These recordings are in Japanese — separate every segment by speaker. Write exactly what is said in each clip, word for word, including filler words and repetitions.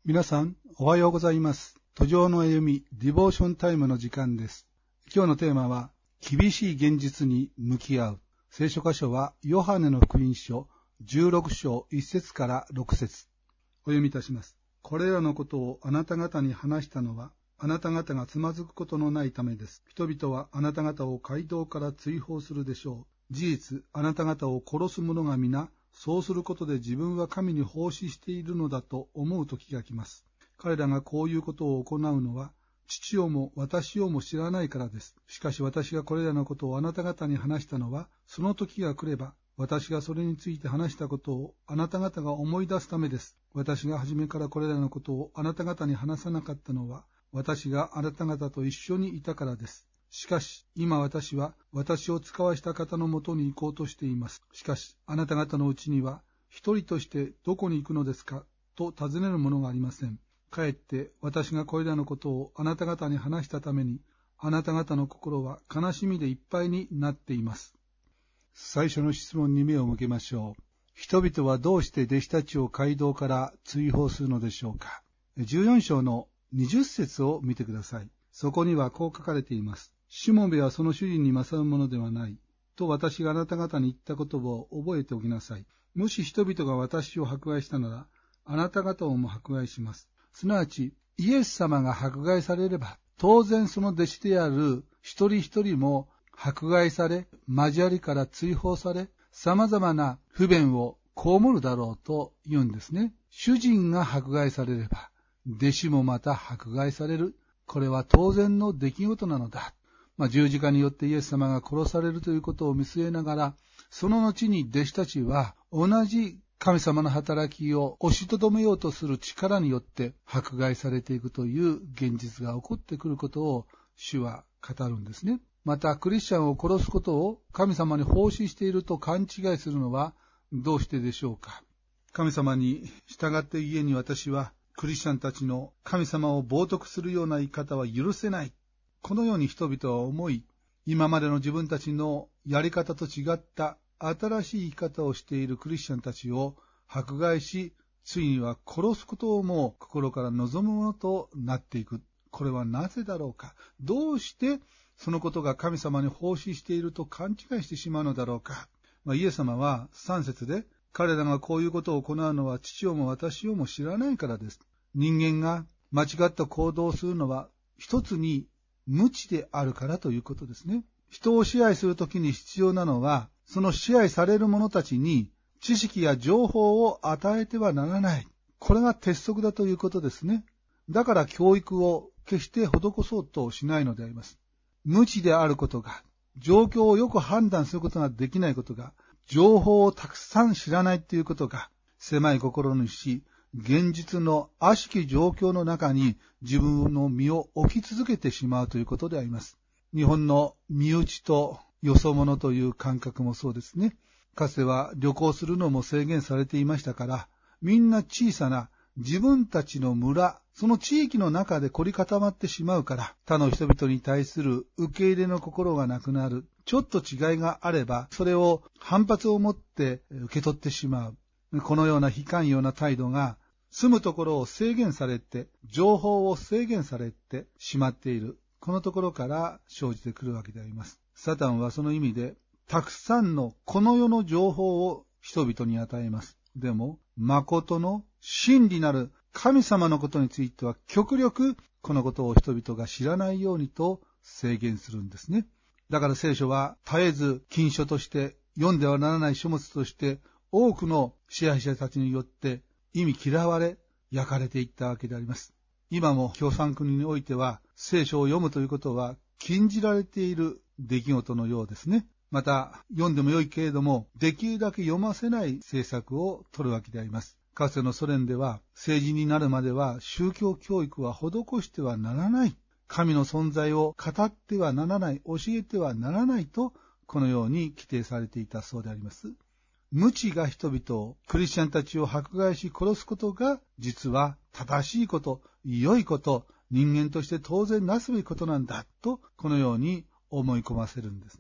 Speaker 1: 皆さんおはようございます。途上の歩みディボーションタイムの時間です。今日のテーマは厳しい現実に向き合う。聖書箇所はヨハネの福音書じゅうろく章いち節からろく節。お読みいたします。これらのことをあなた方に話したのはあなた方がつまずくことのないためです。人々はあなた方を街道から追放するでしょう。事実あなた方を殺す者が皆そうすることで自分は神に奉仕しているのだと思う時が来ます。彼らがこういうことを行うのは、父をも私をも知らないからです。しかし私がこれらのことをあなた方に話したのは、その時が来れば、私がそれについて話したことをあなた方が思い出すためです。私が初めからこれらのことをあなた方に話さなかったのは、私があなた方と一緒にいたからです。しかし、今私は私を使わした方のもとに行こうとしています。しかし、あなた方のうちには、一人としてどこに行くのですかと尋ねるものがありません。かえって私がこれらのことをあなた方に話したために、あなた方の心は悲しみでいっぱいになっています。最初の質問に目を向けましょう。人々はどうして弟子たちを街道から追放するのでしょうか。じゅうよん章のにじゅう節を見てください。そこにはこう書かれています。しもべはその主人に勝るものではない。と私があなた方に言ったことを覚えておきなさい。もし人々が私を迫害したなら、あなた方をも迫害します。すなわち、イエス様が迫害されれば、当然その弟子である一人一人も迫害され、交わりから追放され、様々な不便を被るだろうと言うんですね。主人が迫害されれば、弟子もまた迫害される。これは当然の出来事なのだ。まあ、十字架によってイエス様が殺されるということを見据えながら、その後に弟子たちは同じ神様の働きを押しとどめようとする力によって迫害されていくという現実が起こってくることを主は語るんですね。またクリスチャンを殺すことを神様に奉仕していると勘違いするのはどうしてでしょうか。神様に従って家に私はクリスチャンたちの神様を冒涜するような言い方は許せない。このように人々は思い、今までの自分たちのやり方と違った新しい生き方をしているクリスチャンたちを迫害し、ついには殺すことをも心から望むものとなっていく。これはなぜだろうか。どうしてそのことが神様に奉仕していると勘違いしてしまうのだろうか。まあ、イエス様はさん節で、彼らがこういうことを行うのは父をも私をも知らないからです。人間が間違った行動をするのは一つに無知であるからということですね。人を支配するときに必要なのは、その支配される者たちに知識や情報を与えてはならない。これが鉄則だということですね。だから教育を決して施そうとしないのであります。無知であることが、状況をよく判断することができないことが、情報をたくさん知らないということが、狭い心にし、現実の悪しき状況の中に自分の身を置き続けてしまうということであります。日本の身内とよそ者という感覚もそうですね。かつては旅行するのも制限されていましたから、みんな小さな自分たちの村、その地域の中で凝り固まってしまうから、他の人々に対する受け入れの心がなくなる。ちょっと違いがあれば、それを反発を持って受け取ってしまう。このような非寛容な態度が、住むところを制限されて、情報を制限されてしまっている。このところから生じてくるわけであります。サタンはその意味で、たくさんのこの世の情報を人々に与えます。でも、誠の真理なる神様のことについては極力このことを人々が知らないようにと制限するんですね。だから聖書は絶えず禁書として読んではならない書物として多くの支配者たちによって意味嫌われ焼かれていったわけであります。今も共産国においては聖書を読むということは禁じられている出来事のようですね。また読んでもよいけれどもできるだけ読ませない政策を取るわけであります。かつてのソ連では政治になるまでは宗教教育は施してはならない。神の存在を語ってはならない、教えてはならないとこのように規定されていたそうであります。無知が人々を、クリスチャンたちを迫害し殺すことが実は正しいこと、良いこと、人間として当然なすべきことなんだとこのように思い込ませるんですね。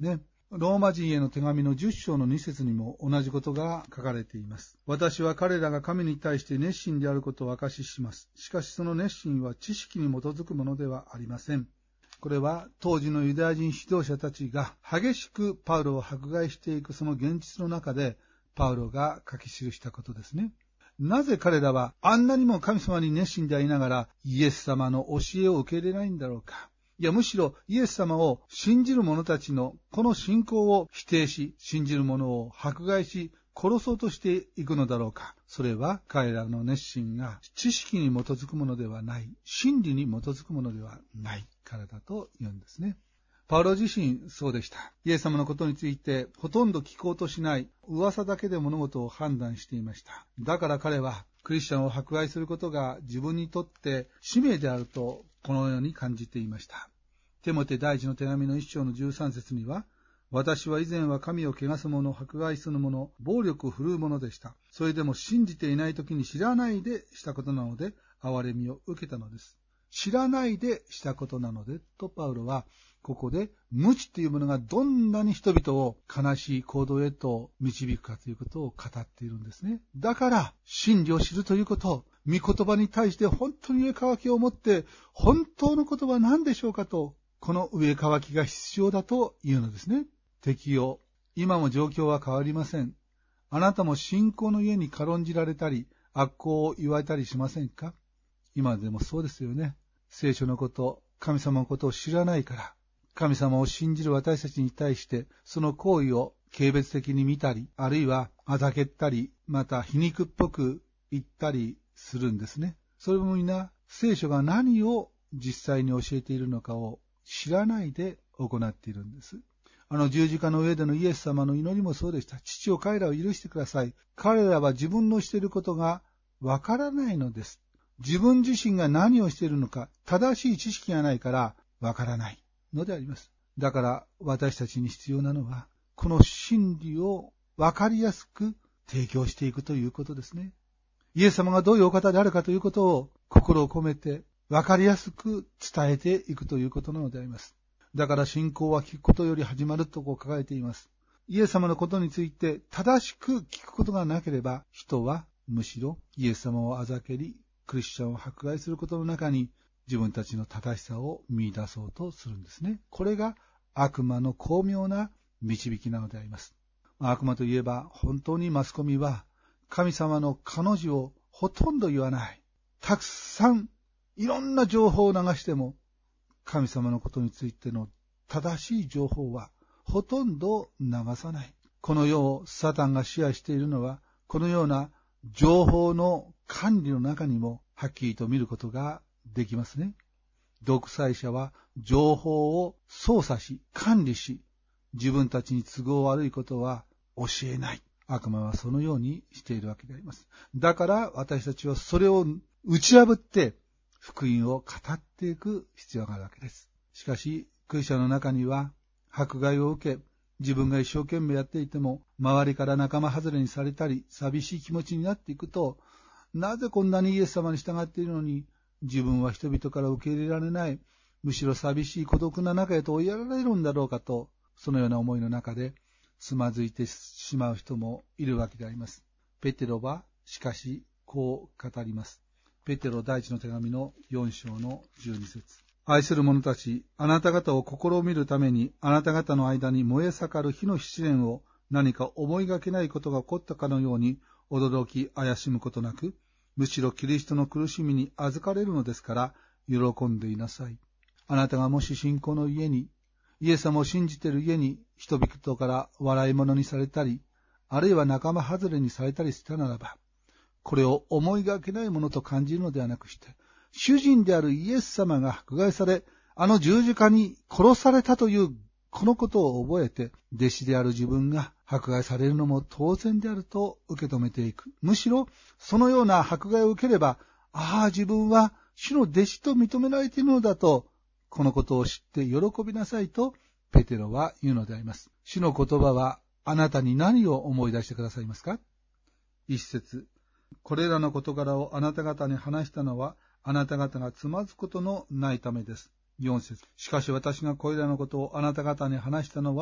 Speaker 1: ローマ人への手紙のじゅっ章のに節にも同じことが書かれています。私は彼らが神に対して熱心であることを証しします。しかしその熱心は知識に基づくものではありません。これは当時のユダヤ人指導者たちが激しくパウロを迫害していくその現実の中でパウロが書き記したことですね。なぜ彼らはあんなにも神様に熱心でありながらイエス様の教えを受け入れないんだろうか。いや、むしろイエス様を信じる者たちのこの信仰を否定し、信じる者を迫害し、殺そうとしていくのだろうか。それは彼らの熱心が知識に基づくものではない、真理に基づくものではないからだと言うんですね。パウロ自身そうでした。イエス様のことについてほとんど聞こうとしない、噂だけで物事を判断していました。だから彼はクリスチャンを迫害することが自分にとって使命であるとこのように感じていました。テモテ第一の手紙の一章のじゅうさん節には、私は以前は神を汚す者、迫害する者、暴力を振るう者でした。それでも信じていない時に知らないでしたことなので、憐れみを受けたのです。知らないでしたことなので、とパウロは、ここで無知というものがどんなに人々を悲しい行動へと導くかということを語っているんですね。だから、真理を知るということ、御言葉に対して本当に上乾きを持って、本当のことは何でしょうかと、この上乾きが必要だというのですね。敵よ、今も状況は変わりません。あなたも信仰の家に軽んじられたり、悪行を言われたりしませんか？今でもそうですよね。聖書のこと、神様のことを知らないから、神様を信じる私たちに対して、その行為を軽蔑的に見たり、あるいはあざけったり、また皮肉っぽく言ったりするんですね。それもみんな、聖書が何を実際に教えているのかを知らないで行っているんです。あの十字架の上でのイエス様の祈りもそうでした。父を彼らを許してください。彼らは自分のしていることがわからないのです。自分自身が何をしているのか、正しい知識がないからわからないのであります。だから私たちに必要なのは、この真理をわかりやすく提供していくということですね。イエス様がどういうお方であるかということを心を込めてわかりやすく伝えていくということなのであります。だから信仰は聞くことより始まるとこう書かれています。イエス様のことについて正しく聞くことがなければ、人はむしろイエス様をあざけり、クリスチャンを迫害することの中に自分たちの正しさを見出そうとするんですね。これが悪魔の巧妙な導きなのであります。悪魔といえば本当にマスコミは神様の彼女をほとんど言わない。たくさんいろんな情報を流しても神様のことについての正しい情報はほとんど流さない。この世をサタンが支配しているのは、このような情報の管理の中にもはっきりと見ることができますね。独裁者は情報を操作し、管理し、自分たちに都合悪いことは教えない。悪魔はそのようにしているわけであります。だから私たちはそれを打ち破って、福音を語っていく必要があるわけです。しかし、クリスチャンの中には、迫害を受け、自分が一生懸命やっていても、周りから仲間外れにされたり、寂しい気持ちになっていくと、なぜこんなにイエス様に従っているのに、自分は人々から受け入れられない、むしろ寂しい孤独な中へと追いやられるんだろうかと、そのような思いの中で、つまずいてしまう人もいるわけであります。ペテロは、しかし、こう語ります。ペテロ第一の手紙のよん章のじゅうに節。愛する者たち、あなた方を試みるために、あなた方の間に燃え盛る火の試練を何か思いがけないことが起こったかのように、驚き怪しむことなく、むしろキリストの苦しみに預かれるのですから、喜んでいなさい。あなたがもし信仰の家に、イエス様を信じている家に、人々から笑い物にされたり、あるいは仲間外れにされたりしたならば、これを思いがけないものと感じるのではなくして、主人であるイエス様が迫害され、あの十字架に殺されたというこのことを覚えて、弟子である自分が迫害されるのも当然であると受け止めていく。むしろそのような迫害を受ければ、ああ自分は主の弟子と認められているのだと、このことを知って喜びなさいとペテロは言うのであります。主の言葉はあなたに何を思い出してくださいますか？一節。これらの事柄をあなた方に話したのは、あなた方がつまずくことのないためです。四節。しかし私がこれらのことをあなた方に話したのは、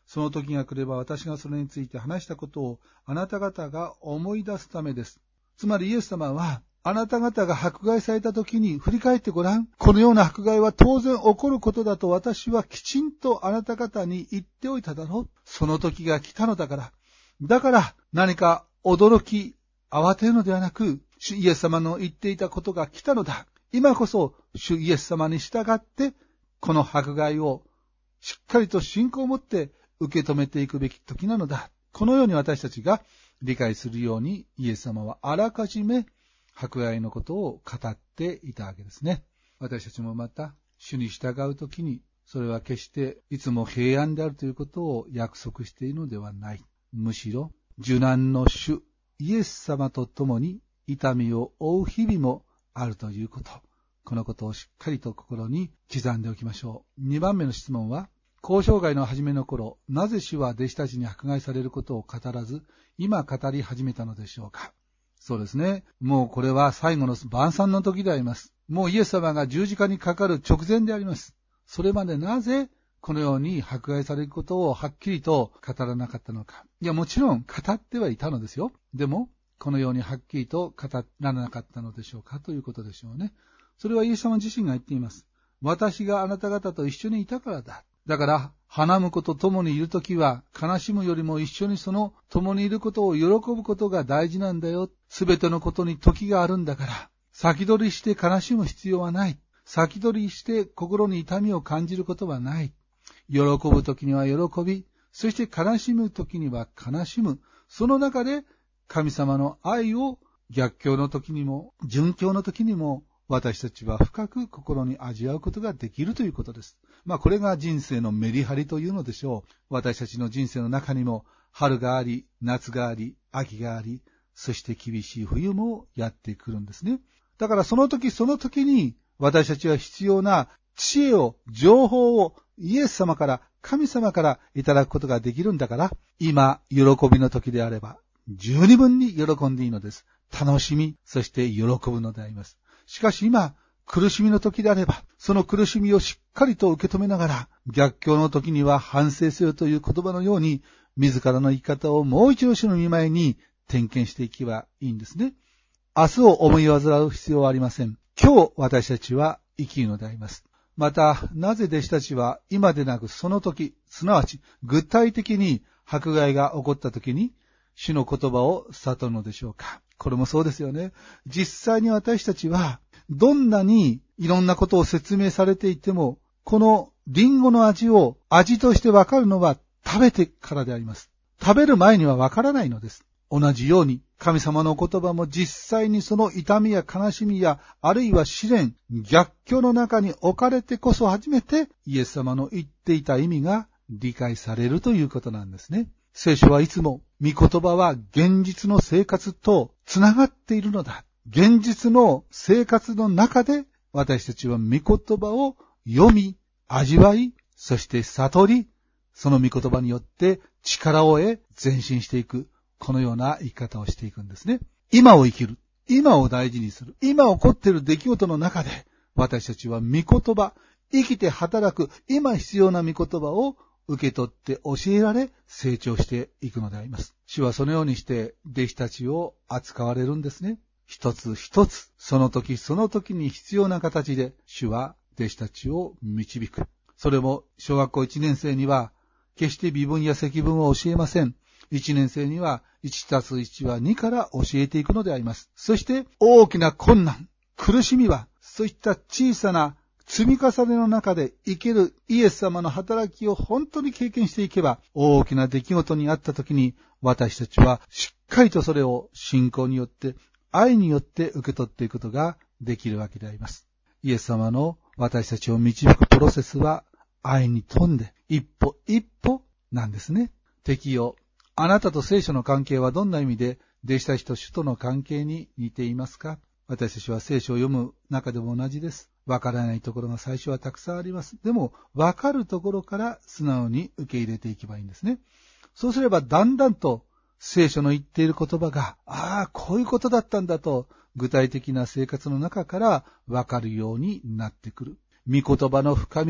Speaker 1: その時が来れば私がそれについて話したことをあなた方が思い出すためです。つまりイエス様は、あなた方が迫害された時に振り返ってごらん。このような迫害は当然起こることだと私はきちんとあなた方に言っておいただろう。その時が来たのだから。だから何か驚き、慌てるのではなく、主イエス様の言っていたことが来たのだ。今こそ主イエス様に従って、この迫害をしっかりと信仰を持って受け止めていくべき時なのだ。このように私たちが理解するように、イエス様はあらかじめ迫害のことを語っていたわけですね。私たちもまた主に従うときに、それは決していつも平安であるということを約束しているのではない。むしろ受難の主イエス様と共に痛みを負う日々もあるということ。このことをしっかりと心に刻んでおきましょう。にばんめの質問は、交渉外の初めの頃、なぜ主は弟子たちに迫害されることを語らず、今語り始めたのでしょうか。そうですね。もうこれは最後の晩餐の時であります。もうイエス様が十字架にかかる直前であります。それまでなぜこのように迫害されることをはっきりと語らなかったのか。いや、もちろん語ってはいたのですよ。でも、このようにはっきりと語らなかったのでしょうかということでしょうね。それはイエス様自身が言っています。私があなた方と一緒にいたからだ。だから、花婿と共にいるときは、悲しむよりも一緒にその共にいることを喜ぶことが大事なんだよ。すべてのことに時があるんだから、先取りして悲しむ必要はない。先取りして心に痛みを感じることはない。喜ぶときには喜び、そして悲しむときには悲しむ。その中で神様の愛を逆境のときにも、順境のときにも、私たちは深く心に味わうことができるということです。まあこれが人生のメリハリというのでしょう。私たちの人生の中にも春があり、夏があり、秋があり、そして厳しい冬もやってくるんですね。だからその時その時に私たちは必要な知恵を、情報をイエス様から、神様からいただくことができるんだから、今喜びの時であれば十二分に喜んでいいのです。楽しみ、そして喜ぶのであります。しかし今、苦しみの時であれば、その苦しみをしっかりと受け止めながら、逆境の時には反省せよという言葉のように、自らの生き方をもう一度主の御前に点検していけばいいんですね。明日を思い煩う必要はありません。今日私たちは生きるのであります。また、なぜ弟子たちは今でなくその時、すなわち具体的に迫害が起こった時に、主の言葉を悟るのでしょうか。これもそうですよね。実際に私たちは、どんなにいろんなことを説明されていても、このリンゴの味を味としてわかるのは食べてからであります。食べる前にはわからないのです。同じように、神様の言葉も実際にその痛みや悲しみや、あるいは試練、逆境の中に置かれてこそ初めて、イエス様の言っていた意味が理解されるということなんですね。聖書はいつも、御言葉は現実の生活とつながっているのだ。現実の生活の中で私たちは御言葉を読み、味わい、そして悟り、その御言葉によって力を得、前進していく、このような生き方をしていくんですね。今を生きる、今を大事にする、今起こっている出来事の中で私たちは御言葉、生きて働く、今必要な御言葉を受け取って教えられ成長していくのであります。主はそのようにして弟子たちを扱われるんですね。一つ一つ、その時その時に必要な形で主は弟子たちを導く。それも小学校いちねん生には決して微分や積分を教えません。いちねん生にはいちたすいちはにから教えていくのであります。そして大きな困難、苦しみはそういった小さな積み重ねの中で生きるイエス様の働きを本当に経験していけば、大きな出来事にあった時に私たちはしっかりとそれを信仰によって、愛によって受け取っていくことができるわけであります。イエス様の私たちを導くプロセスは愛に富んで一歩一歩なんですね。適用。あなたと聖書の関係はどんな意味で弟子たちと主との関係に似ていますか？私たちは聖書を読む中でも同じです。わからないところが最初はたくさんあります。でも、わかるところから素直に受け入れていけばいいんですね。そうすればだんだんと聖書の言っている言葉が、ああ、こういうことだったんだと、具体的な生活の中からわかるようになってくる。御言葉の深みは、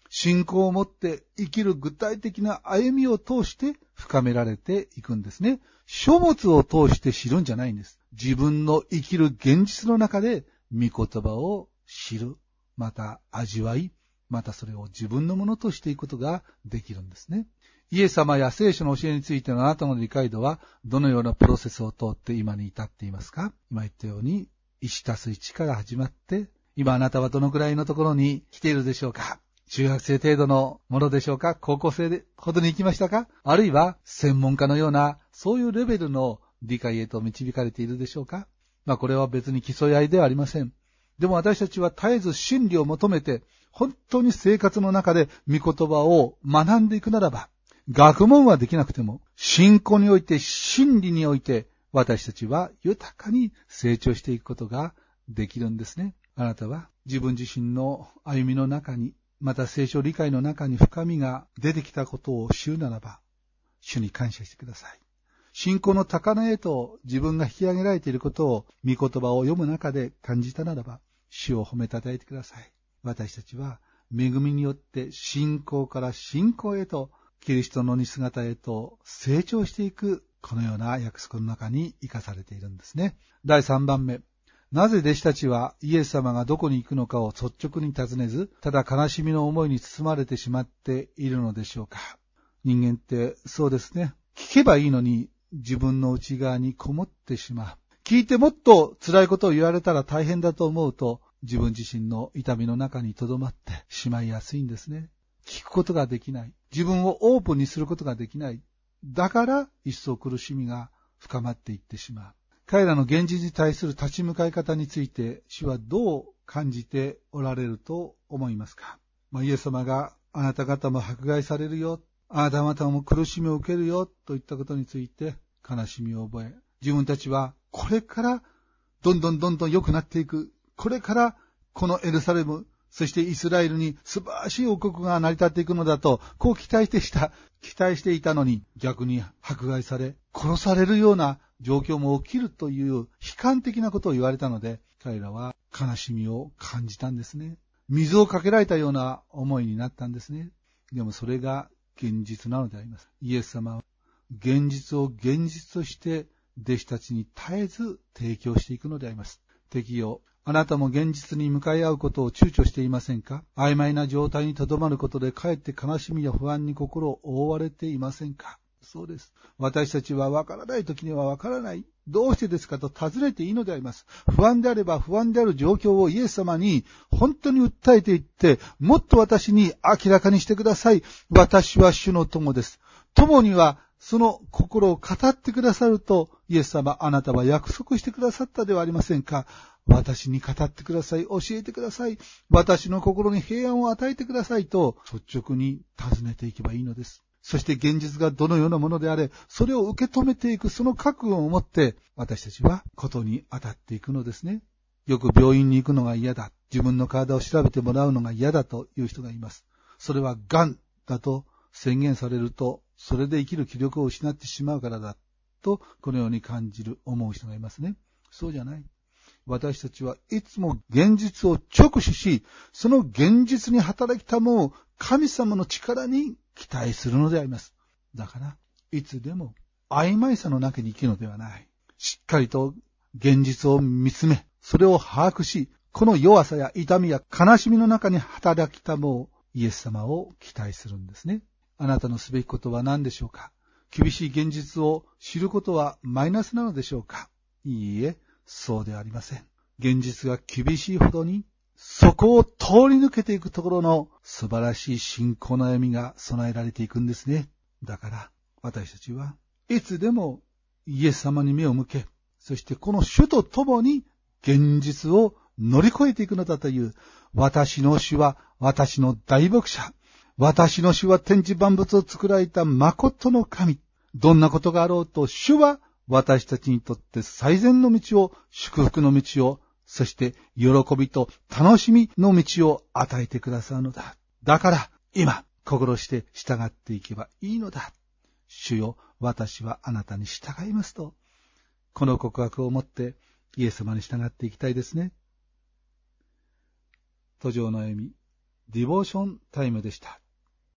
Speaker 1: 信仰を持って生きる具体的な歩みを通して深められていくんですね。書物を通して知るんじゃないんです。自分の生きる現実の中で御言葉を知る、また味わい、またそれを自分のものとしていくことができるんですね。イエス様や聖書の教えについてのあなたの理解度はどのようなプロセスを通って今に至っていますか？今言ったようにいちたすいちから始まって、今あなたはどのくらいのところに来ているでしょうか？中学生程度のものでしょうか？高校生ほどに行きましたか？あるいは専門家のようなそういうレベルの理解へと導かれているでしょうか？まあこれは別に競い合いではありません。でも私たちは絶えず真理を求めて本当に生活の中で御言葉を学んでいくならば、学問はできなくても信仰において真理において私たちは豊かに成長していくことができるんですね。あなたは自分自身の歩みの中に、また聖書理解の中に深みが出てきたことを知るならば、主に感謝してください。信仰の高値へと自分が引き上げられていることを御言葉を読む中で感じたならば、主を褒めたたえてください。私たちは恵みによって信仰から信仰へと、キリストの似姿へと成長していく、このような約束の中に生かされているんですね。だいさんばんめ。なぜ弟子たちはイエス様がどこに行くのかを率直に尋ねず、ただ悲しみの思いに包まれてしまっているのでしょうか。人間ってそうですね。聞けばいいのに自分の内側にこもってしまう。聞いてもっと辛いことを言われたら大変だと思うと、自分自身の痛みの中に留まってしまいやすいんですね。聞くことができない。自分をオープンにすることができない。だから一層苦しみが深まっていってしまう。彼らの現実に対する立ち向かい方について主はどう感じておられると思いますか？まあ、イエス様があなた方も迫害されるよ、あなた方も苦しみを受けるよといったことについて悲しみを覚え、自分たちはこれからどんどんどんどん良くなっていく、これからこのエルサレム、そしてイスラエルに素晴らしい王国が成り立っていくのだと、こう期待してした、期待していたのに、逆に迫害され、殺されるような状況も起きるという悲観的なことを言われたので、彼らは悲しみを感じたんですね。水をかけられたような思いになったんですね。でもそれが現実なのであります。イエス様は現実を現実として弟子たちに絶えず提供していくのであります。敵よ、あなたも現実に向かい合うことを躊躇していませんか？曖昧な状態にとどまることでかえって悲しみや不安に心を覆われていませんか？そうです。私たちはわからない時にはわからない。どうしてですかと尋ねていいのであります。不安であれば不安である状況をイエス様に本当に訴えていって、もっと私に明らかにしてください。私は主の友です。友にはその心を語ってくださると、イエス様、あなたは約束してくださったではありませんか。私に語ってください。教えてください。私の心に平安を与えてくださいと、率直に尋ねていけばいいのです。そして現実がどのようなものであれ、それを受け止めていくその覚悟を持って、私たちはことに当たっていくのですね。よく病院に行くのが嫌だ。自分の体を調べてもらうのが嫌だという人がいます。それは癌だと宣言されると、それで生きる気力を失ってしまうからだと、このように感じる、思う人がいますね。そうじゃない。私たちはいつも現実を直視し、その現実に働きたまう神様の力に期待するのであります。だから、いつでも曖昧さの中に生きるのではない。しっかりと現実を見つめ、それを把握し、この弱さや痛みや悲しみの中に働きたまうイエス様を期待するんですね。あなたのすべきことは何でしょうか？厳しい現実を知ることはマイナスなのでしょうか？いいえ、そうではありません。現実が厳しいほどに、そこを通り抜けていくところの素晴らしい信仰の歩みが備えられていくんですね。だから、私たちはいつでもイエス様に目を向け、そしてこの主と共に現実を乗り越えていくのだという、私の主は私の大牧者、私の主は天地万物を作られた誠の神。どんなことがあろうと、主は私たちにとって最善の道を、祝福の道を、そして喜びと楽しみの道を与えてくださるのだ。だから今、心して従っていけばいいのだ。主よ、私はあなたに従いますと、この告白をもってイエス様に従っていきたいですね。途上の歩み、 ディボーションタイムでした。